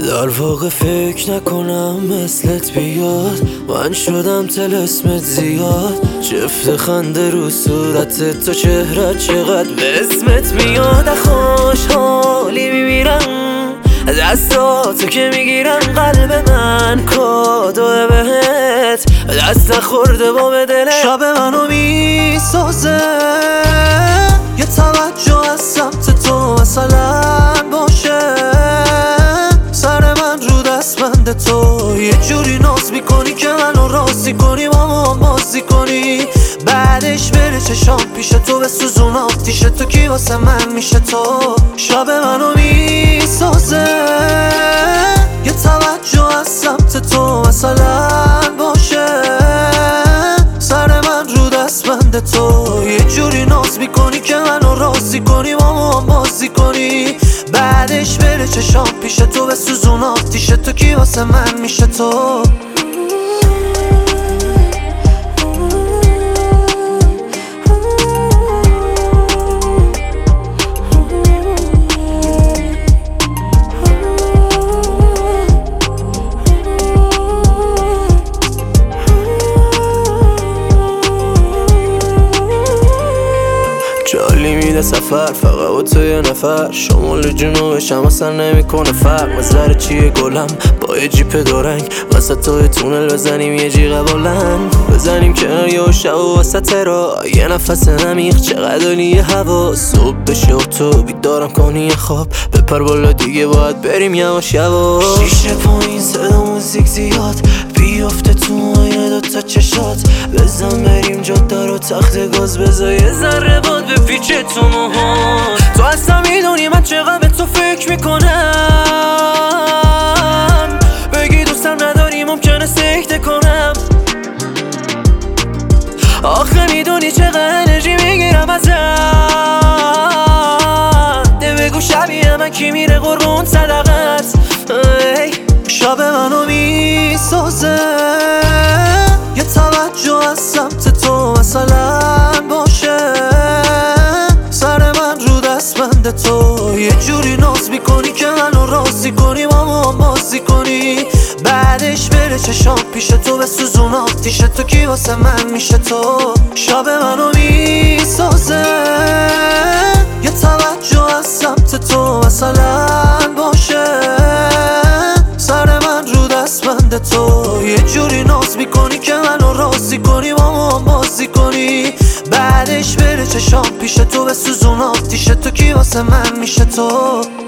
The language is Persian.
در واقع فکر نکنم مثلت بیاد، من شدم طلسمت زیاد. جفت خنده رو صورتت، تو چهرت چقدر به اسمت میاد. خوشحالی میمیرم دستاتو که میگیرم، قلب من کادو بهت دست نخورده با به دلت. شب منو میسازه یه توجه از سمت تو مثلا باشه، سر من رو دستبند تو یه جوری ناز میکنی که منو راضی کنی، با ما بازی کنی، بعدش بره چشام پیش تو به سوزون آتیش تو، کی واسه من میشه تو. شب منو میسازه یه توجه از سمت تو مثلا باشه، سر من رو دستبند تو یه جوری ناز میکنی که منو راضی کنی، با ما بازی کنی، بعدش بره چشام پیش تو به سوزون آتیش تو، کی واسه من میشه تو. جالی میده سفر فقط با تو یه نفر، شمال جنوبش هم اصلا نمیکنه فرق. نظر چیه گلم با یه جیپ دورنگ، وسط توی تونل بزنیم یه جیغ بلند، بزنیم کنار یه شب و وسط را یه نفس نمیخ، چقدر عالیه هوا. صبح بشه و تو بیدارم کنی خواب، بپر بالا دیگه باید بریم یواش یواش. شیشه پایین صدا موزیک زیاد، بیافته تو آینه دوتا چشات، بزن بریم جاده رو تخت گاز، بزا یه ذره باد به پیچه تو موها. تو اصلا میدونی من چقدر به تو فکر میکنم، بگی دوستم نداری ممکنه سکته کنم. آخه میدونی چقدر انرژی میگیرم ازت، ده بگو شبیه من کی میره قربون صدقت. شب منو میسازه یه توجه از سمت تو مثلا باشه، سر من رو دستبند تو یه جوری ناز میکنی که منو راضی کنی، با ما بازی کنی، بعدش بره چشام پیش تو به سوزون آتیش تو، کی واسه من میشه تو. شب منو میسازه یه توجه از سمت تو مثلا باشه، سر من رو دستبند تو یه جوری ناز میکنی که منو راضی کنی، با ما بازی کنی، بعدش بره چشام پیش تو به سوزون آتیش تو، کی واسه من میشه تو.